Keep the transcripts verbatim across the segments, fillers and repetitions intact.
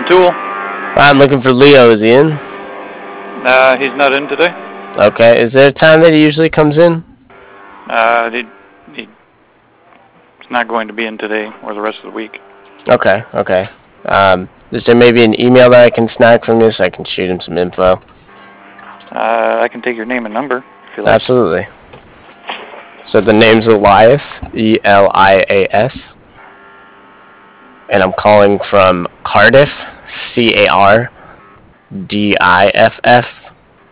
Calling Tool. I'm looking for Leo. Is he in? Uh, he's not in today. Okay. Is there a time that he usually comes in? Uh, he, he, he's not going to be in today or the rest of the week. Okay, okay. Um, is there maybe an email that I can snag from you so I can shoot him some info? Uh, I can take your name and number if you like. Absolutely. So the name's Elias, E L I A S. And I'm calling from Cardiff, C A R D I F F.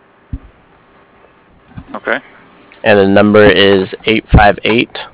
Okay. And the number is eight five eight,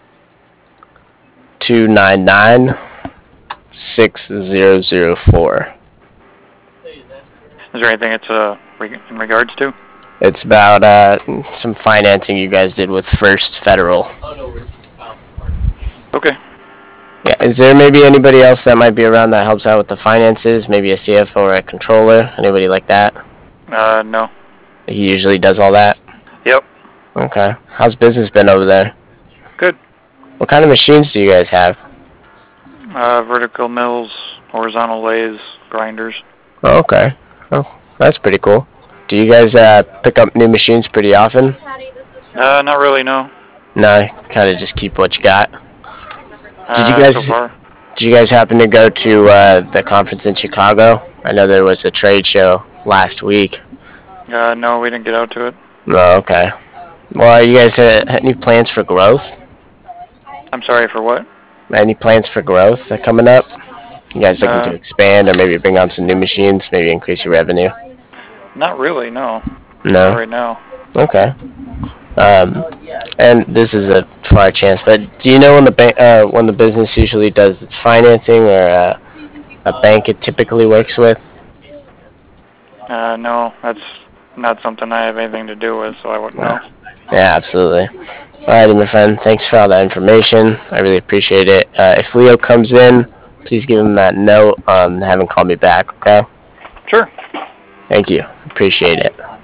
two nine nine, six zero zero four. Is there anything it's uh, in regards to? It's about uh, some financing you guys did with First Federal. Okay. Yeah, is there maybe anybody else that might be around that helps out with the finances? Maybe a C F O or a controller? Anybody like that? Uh, no. He usually does all that? Yep. Okay. How's business been over there? Good. What kind of machines do you guys have? Uh, vertical mills, horizontal lathes, grinders. Oh, okay. Oh, that's pretty cool. Do you guys uh, pick up new machines pretty often? Uh, not really, no. No, kind of just keep what you got. Did you Uh, guys? so far. Did you guys happen to go to uh, the conference in Chicago? I know there was a trade show last week. Uh, no, we didn't get out to it. Oh, okay. Well, you guys uh, any plans for growth? I'm sorry, for what? Any plans for growth uh, coming up? You guys looking Uh, to expand or maybe bring on some new machines, maybe increase your revenue? Not really, no. No? Not right now. Okay. Um, and this is a far chance, but do you know when the ba- uh, when the business usually does its financing or uh, a bank it typically works with? Uh, no, that's not something I have anything to do with, so I wouldn't know. Yeah, absolutely. Alrighty, my friend. Thanks for all that information. I really appreciate it. Uh, if Leo comes in, please give him that note. Um, have him call me back, okay? Sure. Thank you. Appreciate it.